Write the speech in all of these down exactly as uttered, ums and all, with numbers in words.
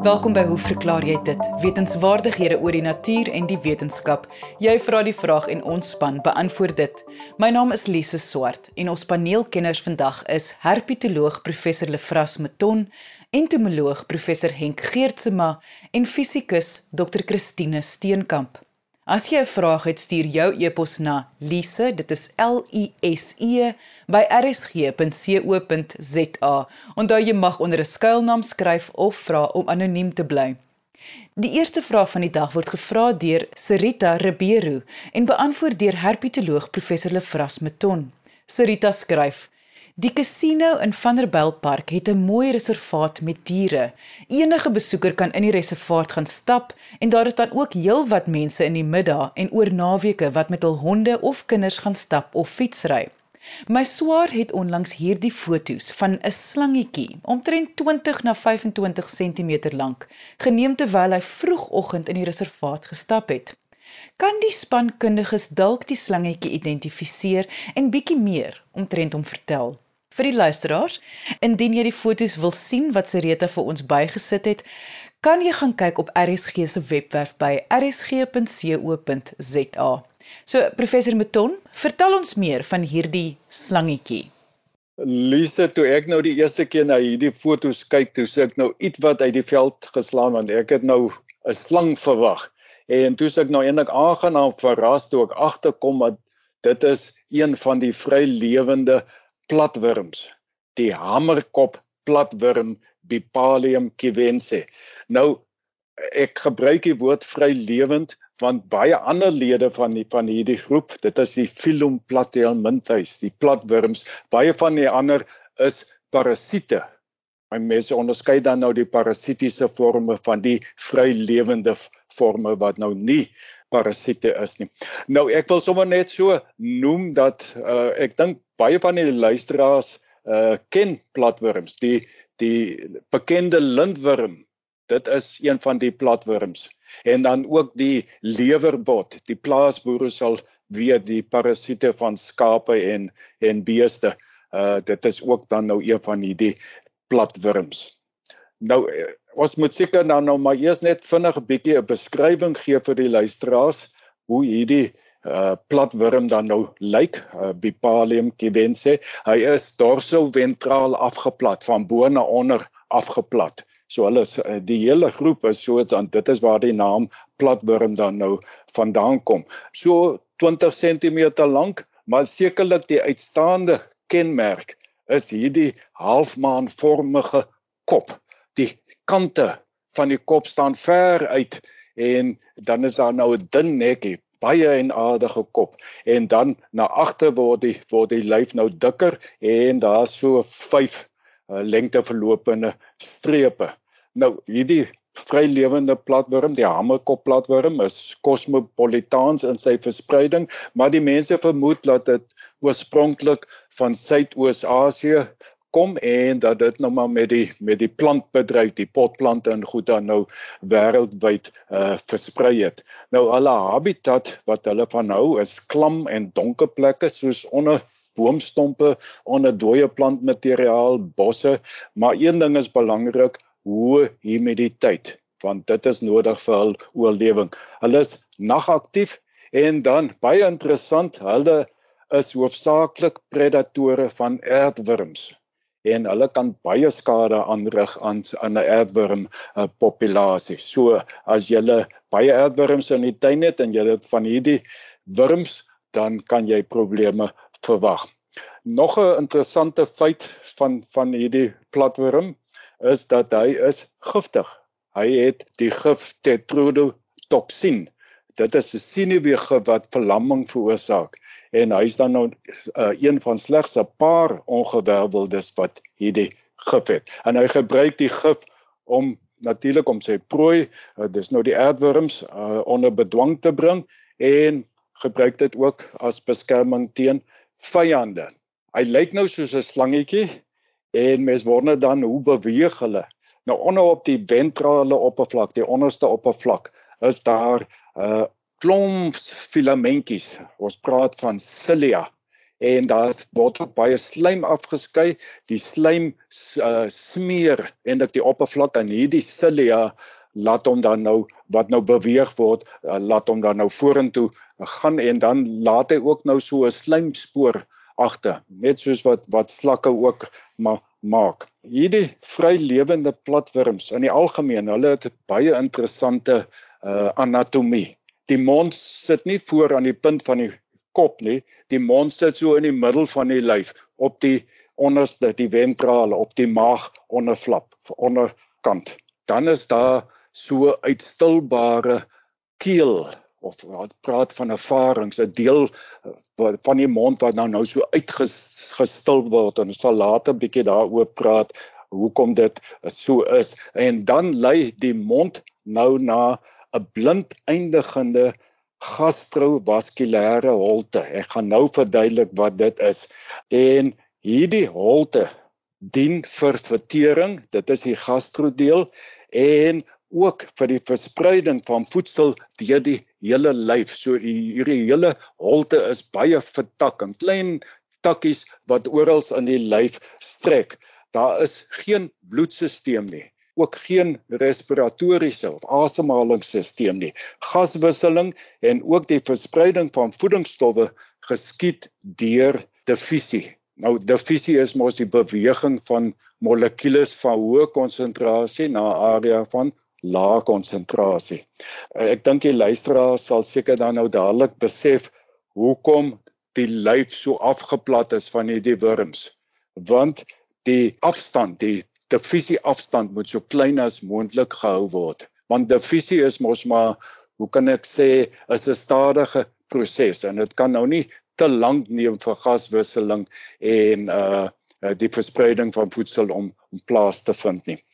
Welkom by Hoe verklaar jy dit? Wetenskapwaardighede oor die natuur en die wetenskap. Jy vra die vraag en ons span beantwoord dit. My naam is Lise Swart en ons paneelkenners vandag is herpetoloog professor Lefras Meton, entomoloog professor Henk Geertsema en fisikus dokter Christine Steenkamp. As jy 'n vraag het, stuur jou e-pos na Lise, dit is L I S E, by r s g punt co punt z a. Onthou jy mag onder 'n skuilnaam skryf of vra om anoniem te bly. Die eerste vraag van die dag word gevra deur Sarita Ribeiro en beantwoord deur herpetoloog professor Lefras Meton. Sarita skryf: Die Casino in Vanderbijlpark het 'n mooi reservaat met diere. Enige besoeker kan in die reservaat gaan stap en daar is dan ook heelwat mense in die middag en oor naweke wat met hul honde of kinders gaan stap of fietsry. My swaar het onlangs hierdie foto's van 'n slangetjie, omtrent twintig na vyf en twintig sentimeter lank, geneem terwyl hy vroegoggend in die reservaat gestap het. Kan die spankundiges dalk die slangetjie identifiseer en bietjie meer omtrent hom vertel? Vir die luisteraars, indien jy die foto's wil sien wat Sarita vir ons bygesit het, kan jy gaan kyk op R S G se webwerf by r s g punt co punt z a. So, professor Meton, vertel ons meer van hierdie slangetjie. Lise, toe ek nou die eerste keer na hierdie foto's kyk, toe sê ek nou iets wat uit die veld geslaan, want ek het nou 'n slang verwag. En toe sê ek nou eintlik aangenaam verras toe ek agterkom dat dit is een van die vrylewende platwurms, die hamerkop platwurm Bipalium kiwense. Nou, ek gebruik die woord vrylewend, want baie ander lede van die van hierdie groep, dit is die Phylum Platyhelminthes, die platwurms, baie van die ander is parasiete. My mense onderskei dan nou die parasitiese vorme van die vrylewende vorme wat nou nie parasiete is nie. Nou ek wil sommer net so noem dat uh, ek dink baie van die luisteraars uh, ken platwurms, die die bekende lintworm. Dit is een van die platwurms. En dan ook die lewerbot. Die plaasboere sal weet die parasiete van skape en en beeste. Uh, dit is ook dan nou een van die platwurms. Nou, ons moet seker dan nou maar eers net vinnig 'n bietjie 'n beskrywing gee vir die luisteraars hoe hierdie uh, platwurm dan nou lyk, uh, Bipalium kiwense. Hy is dorsoventraal afgeplat, van bo na onder afgeplat. So hulle is, die hele groep is so, dan dit is waar die naam platwurm dan nou vandaan kom. So twintig sentimeter lank, maar sekerlik die uitstaande kenmerk is hierdie halfmaanvormige kop. Die kante van die kop staan ver uit en dan is daar nou 'n dun nekkie, baie en aardige kop. En dan na agter word die word die lyf nou dikker en daar so vyf uh, lengteverlopende strepe. Nou, hierdie vrylewende platwurm, die hamerkop platwurm, is kosmopolitaans in sy verspreiding, maar die mense vermoed dat dit oorspronklik van Suidoos-Asië kom en dat dit nou maar met die met die plantbedryf, die potplante en goed dan nou wêreldwyd uh, versprei het. Nou hulle habitat wat hulle van hou is klam en donker plekke soos onder boomstompe, onder dooie plantmateriaal, bosse, maar een ding is belangrik, hoë humiditeit, want dit is nodig vir hul oorlewing. Hulle is nagaktief en dan, baie interessant, hulle is hoofsaaklik predatore van aardwurms en hulle kan baie skade aanrig aan, aan 'n aardwurm uh, populasie. So, as jy baie aardwurms in die tuin het en jy het van hierdie wurms, dan kan jy probleme verwag. Nog 'n interessante feit van, van hierdie platwurm is dat hy is giftig. Hy het die gif tetrodotoxin. Dit is 'n senuweegif wat verlamming veroorsaak. En hy is dan nou uh, een van slegs 'n paar ongewerveldes wat hierdie gif het. En hy gebruik die gif om natuurlik om sy prooi, uh, dis nou die aardwurms, uh, onder bedwang te bring en gebruik dit ook as beskerming teen vyande. Hy lyk nou soos 'n slangetjie en mens wonder dan hoe beweeg hulle. Nou onder op die ventrale oppervlak, die onderste oppervlak, is daar uh, klomp filamentjies. Ons praat van cilia en daar word ook baie slijm afgeskei. Die slijm uh, smeer eintlik die oppervlak en hierdie cilia laat hom dan nou, wat nou beweeg word, uh, laat hom dan nou vorentoe gaan en dan laat hy ook nou so 'n slijmspoor agter, net soos wat, wat slakke ook ma maak. Hierdie vrylewende platwurms in die algemeen, hulle het baie interessante uh, anatomie. Die mond sit nie voor aan die punt van die kop nie, die mond sit so in die middel van die lyf, op die onderste, die ventrale, op die maag onderflap, onderkant. Dan is daar so uitstilbare keel, of wat praat van 'n pharynx, 'n deel van die mond wat nou nou so uitgestil word, en ons sal later 'n bietjie daaroor praat, hoekom dit so is. En dan lei die mond nou na 'n blind eindigende gastrovaskulêre holte. Ek gaan nou verduidelik wat dit is. En hierdie holte dien vir vertering, dit is die gastrodeel, en ook vir die verspreiding van voedsel deur die hele lyf. So die, hierdie hele holte is baie vertak, en klein takkies wat oral in die lyf strek. Daar is geen bloedsisteem nie, ook geen respiratoriese of asemhalingssysteem nie. Gaswisseling en ook die verspreiding van voedingsstowwe geskied deur diffusie. Nou, diffusie is mos die beweging van molekules van hoë konsentrasie na 'n area van lae konsentrasie. Ek dink die luisteraars sal seker dan nou dadelik besef hoekom die lyf so afgeplat is van hierdie wurms. Want die afstand, die diffusie afstand moet so klein as moontlik gehou word. Want diffusie is mos maar, hoe kan ek sê, is 'n stadige proses en dit kan nou nie te lank neem vir gaswisseling en uh, die verspreiding van voedsel om, om plaas te vind nie.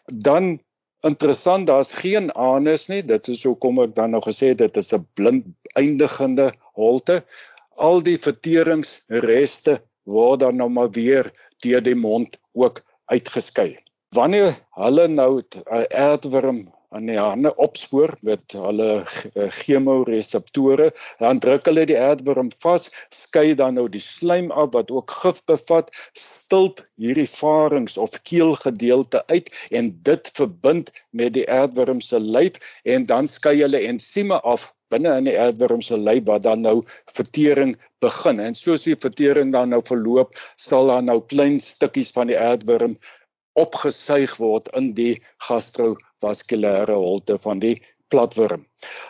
Dan interessant, daar's geen anus nie, dit is hoekom ek dan nou gesê dit is 'n blind eindigende holte. Al die verteringsreste word dan nou maar weer deur die mond ook uitgeskei. Wanneer hulle nou 'n aardwurm aan die hande opspoor met hulle chemoreseptore, dan druk hulle die aardwurm vas, skei dan nou die slijm af wat ook gif bevat, stilp hierdie pharynx of keelgedeelte uit en dit verbind met die aardwurm se lyf en dan skei hulle ensieme af binne in die aardwurm se lyf wat dan nou vertering begin. En soos die vertering dan nou verloop, sal daar nou klein stukkies van die aardwurm opgesuig word in die gastrovaskulêre holte van die platwurm.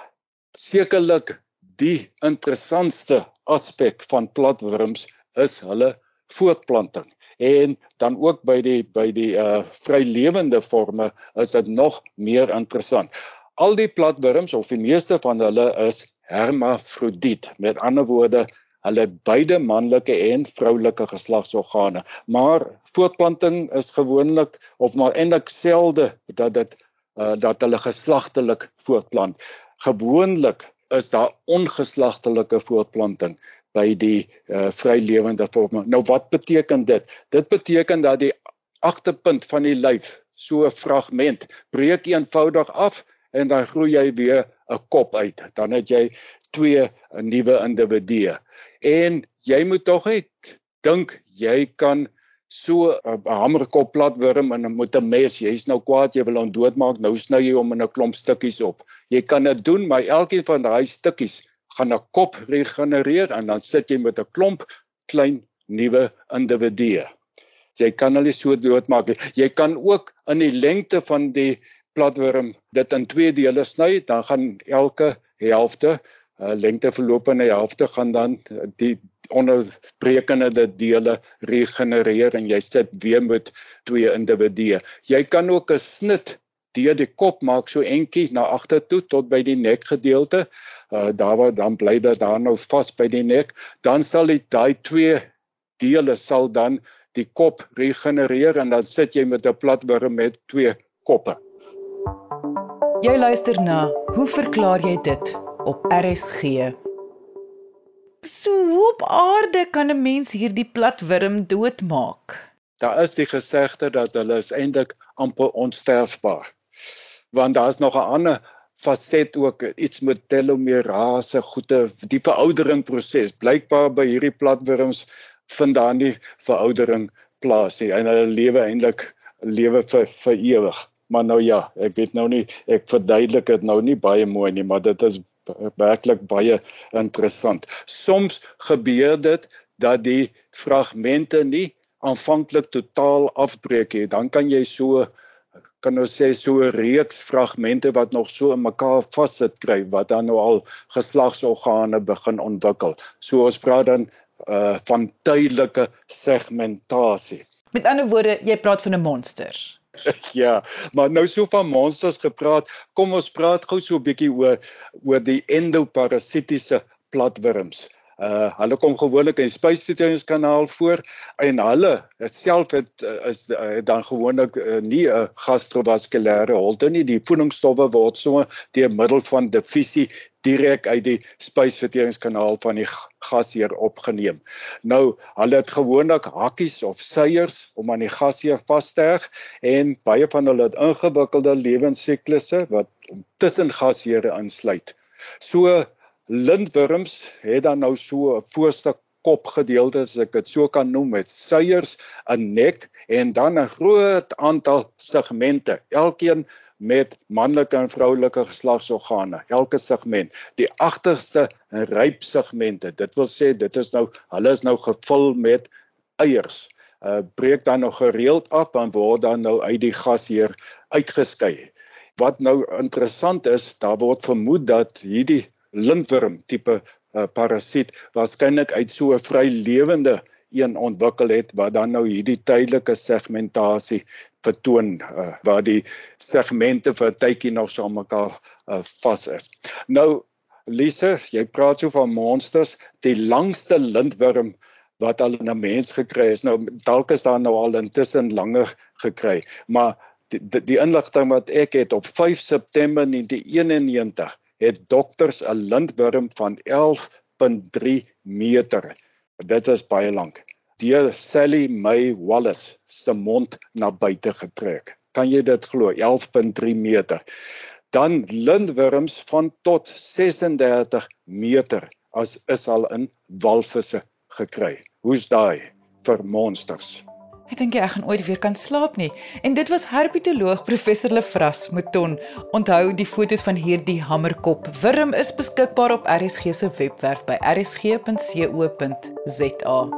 Sekerlik die interessantste aspek van platwurms is hulle voortplanting. En dan ook by die by die uh, vrylewende forme is dit nog meer interessant. Al die platwurms, of die meeste van hulle, is hermafrodiet. Met ander woorde, hulle het beide manlike en vroulike geslagsorgane. Maar voortplanting is gewoonlik, of maar eintlik selde, dat, dit, uh, dat hulle geslagtelik voortplant. Gewoonlik is daar ongeslagtelike voortplanting by die uh, vrylewende forme. Nou wat beteken dit? Dit beteken dat die agterpunt van die lyf, so 'n fragment, breek eenvoudig af, en dan groei jy weer 'n kop uit. Dan het jy twee nuwe individue. En jy moet tog net dink, jy kan so 'n hamerkop platwurm en met 'n mes, jy's nou kwaad, jy wil hom doodmaak, nou sny jy hom in 'n klomp stukkies op. Jy kan dit doen, maar elkeen van daai stukkies gaan 'n kop regenereer en dan sit jy met 'n klomp klein nuwe individue. Jy kan hulle so doodmaak. Jy kan ook in die lengte van die platwurm dit in twee dele sny, dan gaan elke helfte, uh, lengte verloop in 'n helfte, gaan dan die onderbrekende dele regenereer en jy sit weer met twee individue. Jy kan ook 'n snit deur die kop maak, so entjie na agter toe tot by die nekgedeelte. Uh, daar waar dan bly dit daar nou vas by die nek. Dan sal die daai twee dele sal dan die kop regenereer en dan sit jy met 'n platwurm met twee koppe. Jy luister na Hoe verklaar jy dit op R S G? So hoe op aarde kan 'n mens hierdie platwurm doodmaak? Daar is die gesegde dat hulle is eintlik amper onsterfbaar. Want daar is nog 'n ander faset ook iets met telomerase, goede, die verouderingproses. Blykbaar by hierdie platwurms vind daar nie veroudering plaas nie en hulle lewe eintlik lewe vir, vir ewig. Maar nou ja, ek weet nou nie, ek verduidelik dit nou nie baie mooi nie, maar dit is werklik baie interessant. Soms gebeur dit dat die fragmente nie aanvanklik totaal afbreek nie. Dan kan jy so, kan ons sê, so 'n reeks fragmente wat nog so in mekaar vassit kry, wat dan nou al geslagsorgane begin ontwikkel. So ons praat dan uh, van tydelike segmentasie. Met ander woorde, jy praat van 'n monster. Ja, maar nou so van monsters gepraat, kom ons praat gou so 'n bietjie oor oor die endoparasitiese platwurms. Uh, hulle kom gewoonlik in die spysverteringskanaal voor en hulle self het is uh, dan gewoonlik uh, nie 'n uh, gastrovaskulêre holte nie. Die voedingsstowwe word so deur middel van diffusie direk uit die spysverteringskanaal van die gasheer opgeneem. Nou, hulle het gewoonlik hakkies of seiers om aan die gasheer vas te heg en baie van hulle het ingewikkelde lewensiklusse wat tussen gasheere insluit. So lintwurms het dan nou so 'n voorste kopgedeelte, as ek dit so kan noem, met seiers, 'n nek en dan 'n groot aantal segmente, elkeen met manlike en vroulike geslagsorgane, elke segment. Die agterste rypsegmente, dit wil sê, dit is nou, hulle is nou gevul met eiers, uh, breek dan nou gereeld af en word dan nou uit die gasheer uitgeskei. Wat nou interessant is, daar word vermoed dat hierdie lintworm tipe uh, parasiet waarskynlik uit so 'n vrylewende een ontwikkel het wat dan nou hierdie tydelike segmentasie vertoon uh, waar die segmente vir 'n tydjie nog saam mekaar uh, vas is. Nou Lise, jy praat so van monsters, die langste lintworm wat al in 'n mens gekry is. Nou dalk is daar nou al intussen langer gekry, maar die, die, die inligting wat ek het op vyf September negentien eenennegentig het dokters 'n lintworm van elf komma drie meter. Dit is baie lank. Deur Sally May Wallace se mond na buite getrek. Kan jy dit glo? elf komma drie meter. Dan lintworms van tot ses en dertig meter as is al in walvisse gekry. Hoe's daai vir monsters? Ek dink ek gaan ooit weer kan slaap nie. En dit was herpetoloog professor Lefras Mouton. Onthou, die foto's van hierdie hamerkop wurm is beskikbaar op R S G se webwerf by r s g punt co punt z a.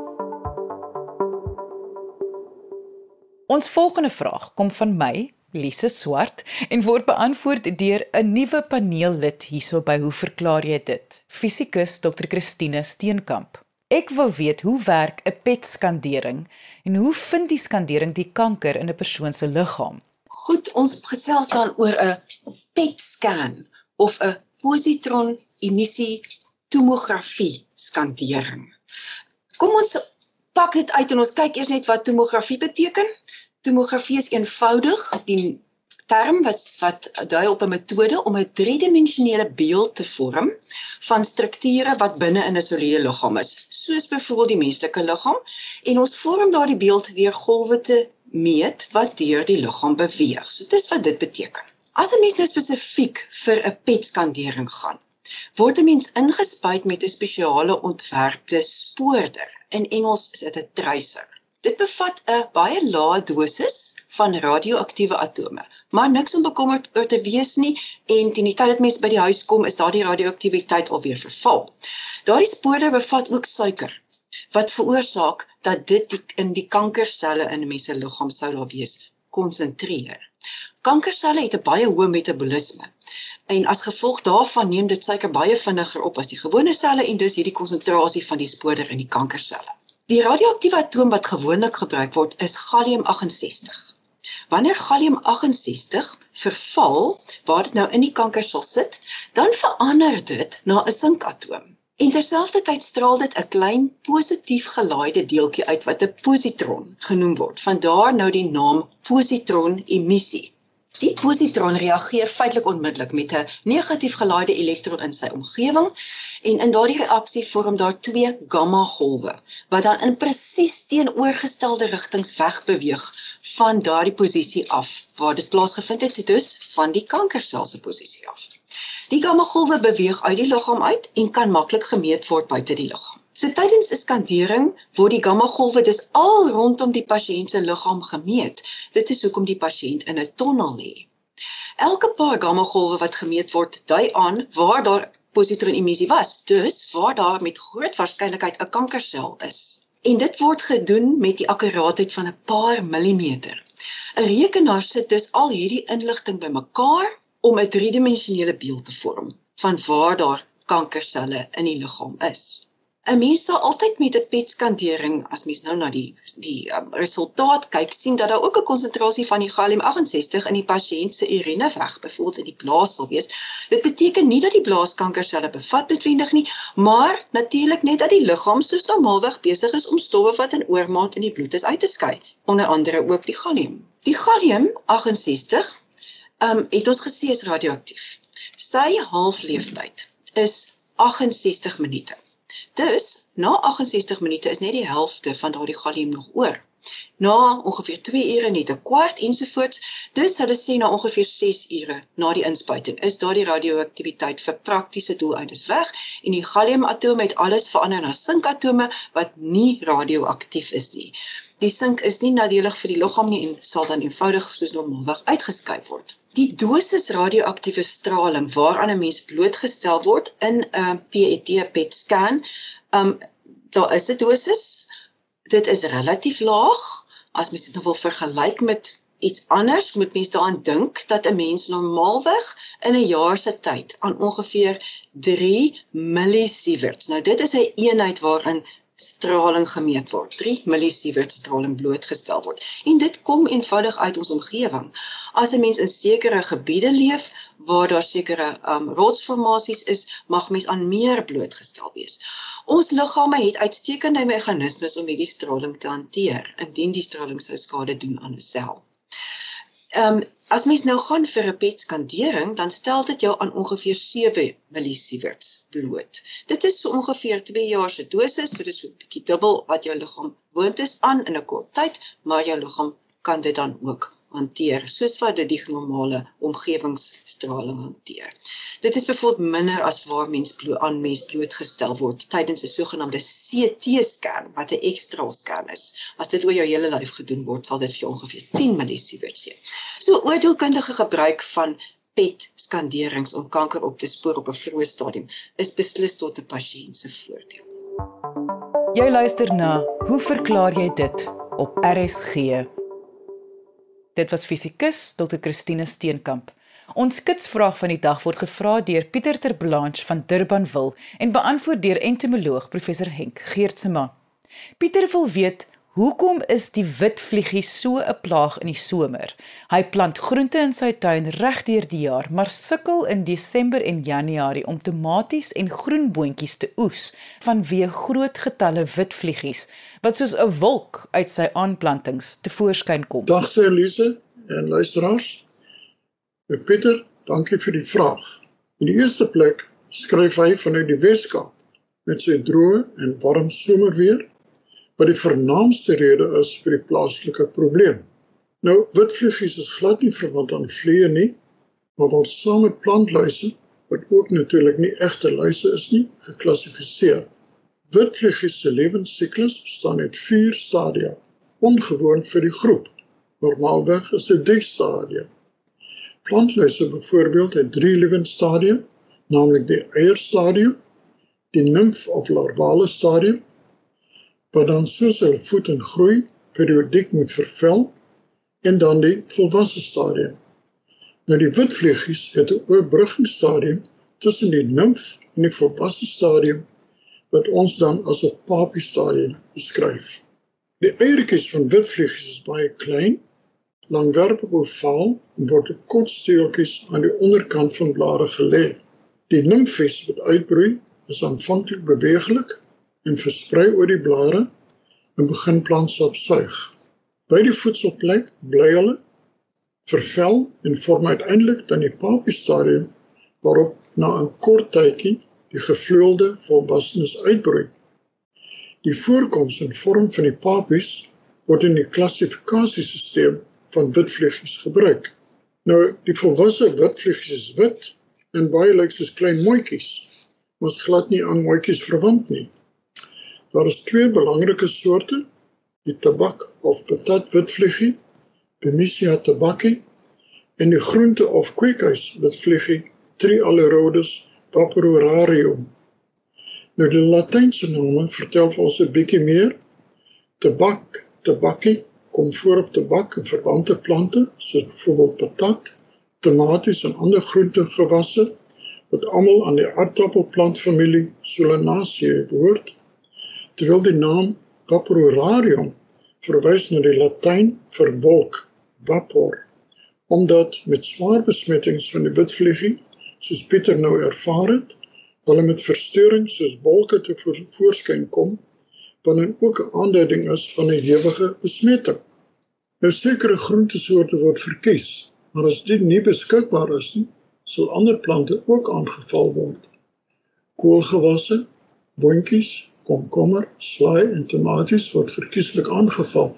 Ons volgende vraag kom van my, Lise Swart, en word beantwoord deur 'n nuwe paneellid hierso by Hoe verklaar jy dit? Fisikus dokter Christine Steenkamp. Ek wou weet hoe werk 'n P E T-skandering en hoe vind die skandering die kanker in 'n persoon se liggaam? Goed, ons gesels dan oor 'n P E T-scan of 'n positron emissie tomografie skandering. Kom ons pak dit uit en ons kyk eers net wat tomografie beteken. Tomografie is eenvoudig die term wat wat dui op 'n metode om 'n driedimensionele beeld te vorm van strukture wat binne in 'n soliede liggaam is, soos byvoorbeeld die menslike liggaam, en ons vorm daardie beeld deur golwe te meet wat deur die liggaam beweeg. So dis wat dit beteken. As 'n mens nou spesifiek vir 'n P E T-skandering gaan, word 'n mens ingespuit met 'n spesiale ontwerpte spoorder. In Engels is dit 'n tracer. Dit bevat 'n baie lae dosis van radioaktiewe atome, maar niks om bekommerd oor te wees nie, en teen die tyd dat mense by die huis kom, is daardie radioaktiwiteit alweer verval. Daardie spoorder bevat ook suiker, wat veroorsaak dat dit die, in die kankerselle in 'n mens se liggaam sou daar wees, konsentreer. Kankerselle het 'n baie hoë metabolisme, en as gevolg daarvan neem dit suiker baie vinniger op as die gewone selle, en dus hierdie konsentrasie van die spoorder in die kankerselle. Die radioaktiewe atoom wat gewoonlik gebruik word is gallium agt en sestig. Wanneer gallium agt en sestig verval, waar dit nou in die kanker sal sit, dan verander dit na 'n sinkatoom. En terselfdertyd straal dit 'n klein positief gelaaide deeltjie uit wat 'n positron genoem word. Vandaar nou die naam positronemissie. Die positron reageer feitelik onmiddellik met 'n negatief gelaaide elektron in sy omgewing, en in daardie reaksie vorm daar twee gamma-golwe, wat dan in presies teenoorgestelde rigtings wegbeweeg van daardie posisie af, waar dit plaasgevind het, dus van die kankersel se posisie af. Die gamma-golwe beweeg uit die liggaam uit en kan maklik gemeet word buite die liggaam. So tydens 'n skandering word die gamma-golwe dus al rondom die pasiënt se liggaam gemeet. Dit is hoekom die pasiënt in 'n tonnel lê. Elke paar gamma-golwe wat gemeet word, dui aan waar daar positronemissie was, dus waar daar met groot waarskynlikheid 'n kankersel is. En dit word gedoen met die akkuraatheid van 'n paar millimeter. 'n Rekenaar sit dus al hierdie inligting bymekaar om 'n driedimensionele beeld te vorm van waar daar kankerselle in die liggaam is. 'n Mens sal altyd met 'n P E T-skandering, as mens nou na die die um, resultaat kyk, sien dat daar ook 'n konsentrasie van die gallium agt en ses in die pasiënt se urine weg, byvoorbeeld in die blaas sal wees. Dit beteken nie dat die blaas kankerselle bevat noodwendig nie, maar natuurlik net dat die liggaam soos normaalweg besig is om stowwe wat in oormaat in die bloed is uit te skei, onder andere ook die gallium. Die gallium agt en ses um, het ons gesê is radioaktief. Sy halfleeftyd is agt en ses minute. Dus, na agt en ses minute is net die helfte van daardie gallium nog oor. Na ongeveer twee ure net 'n kwart ensovoorts, dus hulle sê na ongeveer ses ure na die inspuiting is daardie radioaktiwiteit vir praktiese doeleindes weg en die galliumatome het alles verander na sinkatome wat nie radioaktief is nie. Die sink is nie nadelig vir die liggaam nie en sal dan eenvoudig soos normaalweg uitgeskei word. Die dosis radioaktiewe straling waaraan 'n mens blootgestel word in 'n P E T P E T scan, um, daar is 'n dosis. Dit is relatief laag. As mens dit nou wil vergelyk met iets anders, moet mens daaraan dink dat 'n mens normaalweg in 'n jaar se tyd aan ongeveer drie millisieverts. Nou dit is 'n eenheid waarin straling gemeet word. drie millisievert straling blootgestel word. En dit kom eenvoudig uit ons omgewing. As 'n mens in sekere gebiede leef waar daar sekere um, rotsformasies is, mag mens aan meer blootgestel wees. Ons liggame het uitstekende meganismes om hierdie straling te hanteer, indien die straling sou skade doen aan 'n sel. Um, as mens nou gaan vir 'n P E T-skandering, dan stel dit jou aan ongeveer sewe millisieverts bloot. Dit is so ongeveer twee jaar se dosis, so dit is so 'n bietjie dubbel wat jou liggaam gewoond is aan in 'n kort tyd, maar jou liggaam kan dit dan ook hanteer, soos wat dit die normale omgewingsstraling hanteer. Dit is byvoorbeeld minder as waar mens blo- aan mens blootgestel word tydens 'n sogenaamde C T-scan, wat 'n X-ray scan is. As dit oor jou hele lyf gedoen word, sal dit vir jou ongeveer tien millisievert gee. So oordeelkundige gebruik van P E T-skanderings om kanker op te spoor op 'n vroeë stadium is beslis tot 'n pasiënt se voordeel. Jy luister na Hoe verklaar jy dit op R S G? Dit was fisikus dokter Christine Steenkamp. Ons kitsvraag van die dag word gevra deur Pieter Ter Blanche van Durbanville en beantwoord deur entomoloog professor Henk Geertsema. Pieter wil weet, hoekom is die witvliegie so 'n plaag in die somer? Hy plant groente in sy tuin reg deur die jaar, maar sukkel in Desember en Januarie om tomaties en groenboontjies te oes vanweë groot getalle witvliegies wat soos 'n wolk uit sy aanplantings tevoorskyn kom. Dag sê Elise en luisteraars. Pieter, dankie vir die vraag. In die eerste plek skryf hy vanuit die Weskaap met sy droë en warm somerweer, wat die vernaamste rede is vir die plaaslike probleem. Nou, witvliegies is glad nie verwant aan vliee nie, maar word saam met plantluise, wat ook natuurlik nie egte luise is nie, geklassifiseer. Witvliegies se lewensiklus bestaan uit vier stadia, ongewoon vir die groep. Normaalweg is dit drie stadia. Plantluise byvoorbeeld het drie lewensstadia, naamlik die eierstadium, die nimf of larvale stadium, wat dan soos hulle voed en groei periodiek moet vervel, en dan die volwasse stadium. Nou die witvliegies het 'n oorbruggingsstadium tussen die nimf en die volwasse stadium, wat ons dan as 'n papiestadium beskryf. Die eiertjies van witvliegies is baie klein, langwerpig ovaal en word op kort steeltjies aan die onderkant van blare gelê. Die nimfies wat uitbroei is aanvanklik beweeglik en versprei oor die blare en begin plantsap suig. By die voedselplek bly hulle, vervel en vorm uiteindelik dan die papiestadium waarop na 'n kort tydjie die gevleelde volwassenes uitbroei. Die voorkoms en vorm van die papies word in die klassifikasiesisteem van witvliegies gebruik. Nou, die volwasse witvliegies is wit en baie lyk soos klein mooitjies, maar is glad nie aan mooitjies verwant nie. Daar is twee belangrike soorte, die tabak of patat witvliegie, Bemisia tabaki, en die groente of kweekhuis witvliegie, Triallerodus paperorarium. Nou die Latynse name vertel vir ons 'n bietjie meer. Tabak, tabaki, kom voor op tabak en verwante plante, soos byvoorbeeld patat, tomaties en ander groentegewasse, wat almal aan die aardappelplantfamilie Solanaceae behoort, terwyl die naam Vaporarium verwys na die Latyn vir wolk, vapor, omdat met swaar besmettings van die witvliegie, soos Pieter nou ervaar het, hulle met verstoring soos wolke te voorskyn kom, wat dan ook 'n aanduiding is van 'n hewige besmetting. Nou sekere groentesoorte word verkies, maar as dit nie beskikbaar is nie, sal ander plante ook aangeval word. Koolgewasse, boontjies, komkommer, slaai en tomaties word verkieslik aangeval.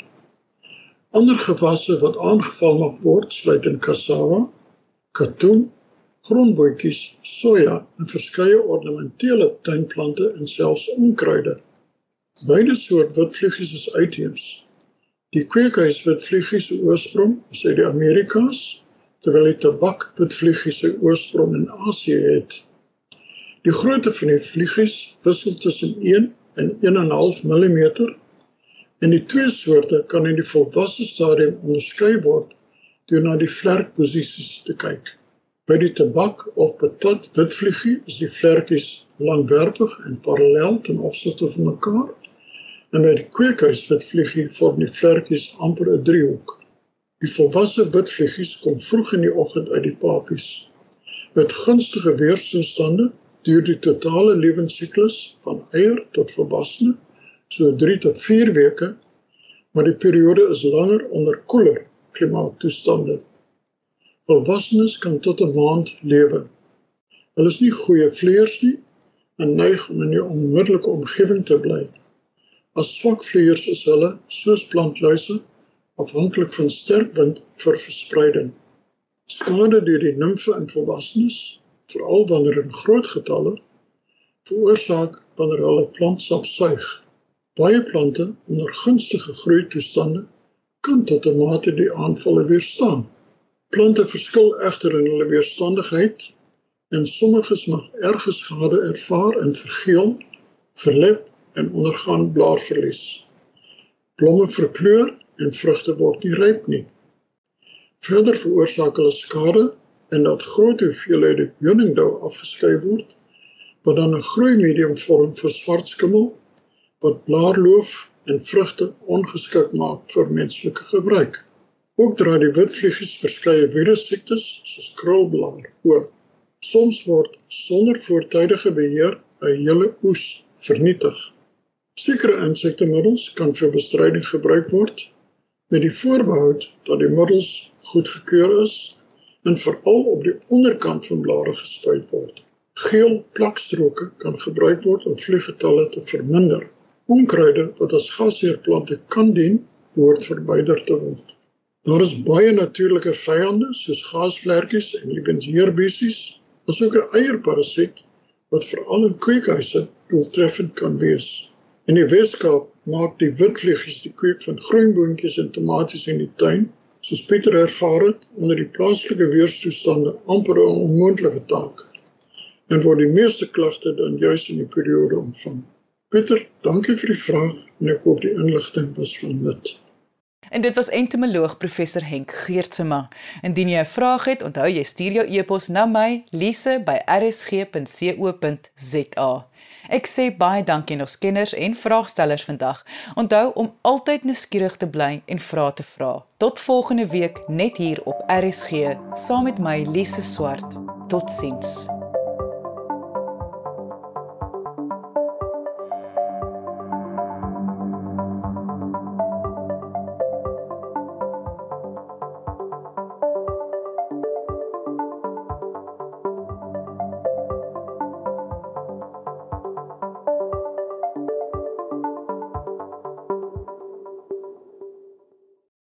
Ander gewasse wat aangeval mag word, sluit in cassava, katoen, grondboontjies, soja en verskeie ornamentele tuinplante en selfs onkruide. Beide soort witvliegies is uitheems. Die kweekhuis witvliegie se oorsprong is uit die Amerikas, terwyl die tabak witvliegie se oorsprong in Asië het. Die grootte van die vliegies wissel tussen een en een komma vyf millimeter en die twee soorte kan in die volwasse stadium onderskei word deur na die vlerkposisies te kyk. By die tabak of patat witvliegie is die vlerkies langwerpig en parallel ten opsigte van mekaar, en by die kweekhuis witvliegie vorm die vlerkies amper 'n driehoek. Die volwasse witvliegies kom vroeg in die oggend uit die papies. Met gunstige weerstoestande duur die totale lewensiklus van eier tot volwassene so drie tot vier weke, maar die periode is langer onder koeler klimaattoestande. Volwassenes kan tot 'n maand lewe. Hulle is nie goeie vleiers nie en neig om in die onmiddellike omgewing te bly. As swak vleiers is hulle, soos plantluise, afhanklik van sterk wind vir verspreiding. Skade deur die nimfe in volwassenes, veral wanneer in groot getalle, veroorsaak wanneer hulle plantsap suig. Baie plante onder gunstige groeitoestande kan tot 'n mate die aanvalle weerstaan. Plante verskil egter in hulle weerstandigheid en sommiges mag erge skade ervaar en vergeel, verlep en ondergaan blaarverlies. Blomme verkleur en vrugte word nie ryp nie. Verder veroorsaak hulle skade en dat groot hoeveelhede honingdou afgeskei word, wat dan 'n groeimedium vorm vir swartskimmel, wat blaarloof en vrugte ongeskik maak vir menslike gebruik. Ook dra die witvliegies verskeie virussiektes soos krulblaar oor. Soms word sonder voortydige beheer 'n hele oes vernietig. Sekere insektemiddels kan vir bestryding gebruik word, met die voorbehoud dat die middels goedgekeur is en veral op die onderkant van blare gespuit word. Geel plakstroke kan gebruik word om vlieggetalle te verminder. Onkruide wat as gasheerplante kan dien, behoort verwyder te word. Daar is baie natuurlike vyande soos gaasvlerkies en lewensheerbesies, asook 'n eierparasiet wat veral in kweekhuise doeltreffend kan wees. In die Weskaap maak die witvliegies die kweek van groenboontjies en tomaties in die tuin, soos Pieter ervaar het, onder die plaaslike weerstoestande amper 'n onmoontlike taak, en word die meeste klagte dan juis in die periode ontvang. Pieter, dankie vir die vraag en ek hoop die inligting was van nut. En dit was entomoloog professor Henk Geertsema. Indien jy 'n vraag het, onthou jy stuur jou e-pos na my, lise by r s g punt co punt z a. Ek sê baie dankie aan ons kenners en vraagstellers vandag. Onthou om altyd nuuskierig te bly en vrae te vra. Tot volgende week net hier op R S G, saam met my Lise Swart. Totsiens.